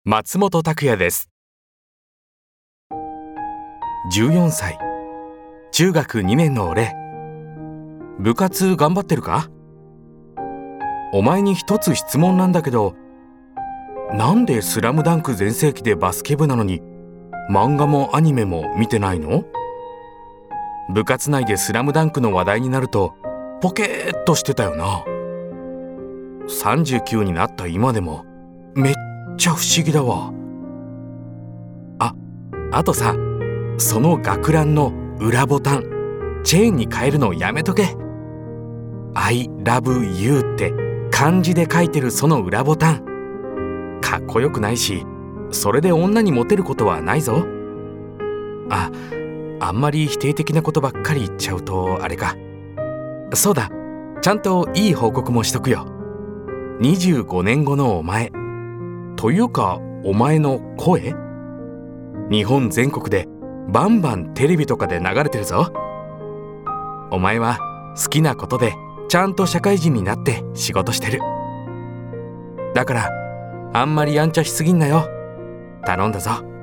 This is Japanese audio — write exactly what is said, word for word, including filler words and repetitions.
松本拓也です。じゅうよんさい、中学にねんの俺。部活頑張ってるか？お前に一つ質問なんだけど、なんでスラムダンク全盛期でバスケ部なのに漫画もアニメも見てないの？部活内でスラムダンクの話題になるとポケーっとしてたよな。さんじゅうきゅうになった今でもめっちゃ不思議だわ。あ、あとさ、その学ランの裏ボタンチェーンに変えるのやめとけ。 I love you って漢字で書いてるその裏ボタンかっこよくないし、それで女にモテることはないぞ。あ、あんまり否定的なことばっかり言っちゃうとあれか。そうだ、ちゃんといい報告もしとくよ。にじゅうごねんごのお前というかお前の声、日本全国でバンバンテレビとかで流れてるぞ。お前は好きなことでちゃんと社会人になって仕事してる。だからあんまりやんちゃしすぎんなよ。頼んだぞ。